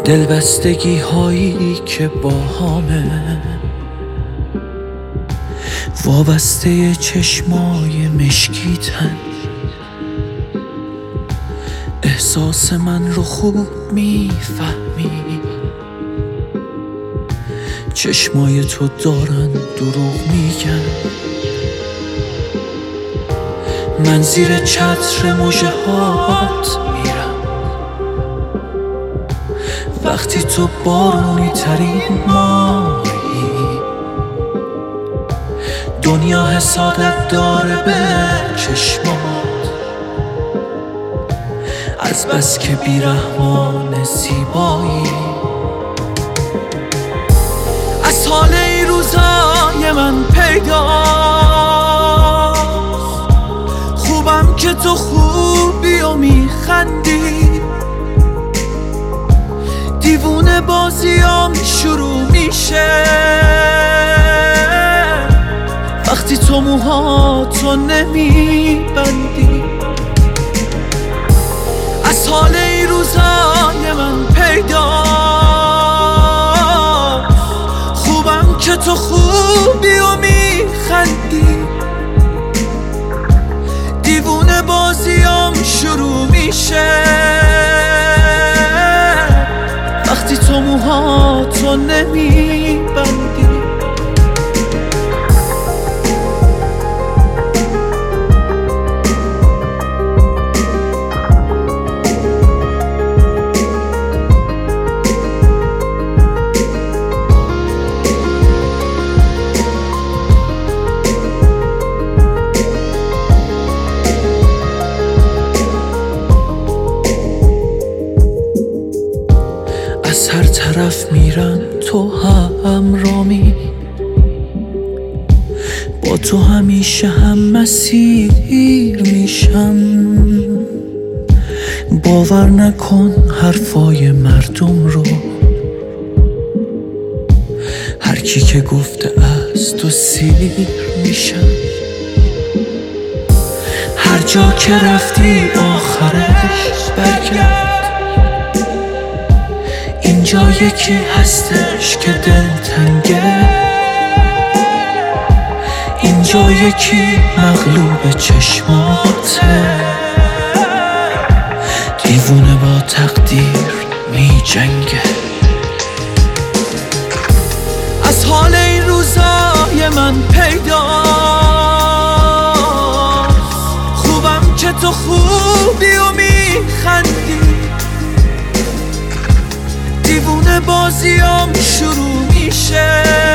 دلبستگی هایی که با همه وابسته چشمای مشکیتن. احساس من رو خوب میفهمی، چشمای تو دارن دروغ میگن. من زیر چتر مژه هات میرم وقتی تو بارونی ترین ماهی. دنیا حسادت داره به چشمات، از بس که بیرحمان زیبایی. از حال این روزای من پیداست، خوبم که تو خوبی و میخندی. دیوونه بازیام شروع میشه وقتی تو موهاتو نمیبندی. از حال این روزای من پیداست، خوبم که تو خوبی و میخندی. دیوونه بازیام شروع میشه وقتی تو موهاتو نمیبندی. از هر طرف میرم تو همرامی، با تو همیشه هم مسیر میشم. باور نکن حرفای مردم رو، هر کی که گفته از تو سیر میشم. هر جا که رفتی آخرش برگرد، اینجا یکی هستش که دلتنگه. اینجا یکی مغلوب چشماته، دیوونه با تقدیر می جنگه. از حال این روزای من پیداست، خوبم که تو خوبی و میخندی. دیوونه بازیام شروع میشه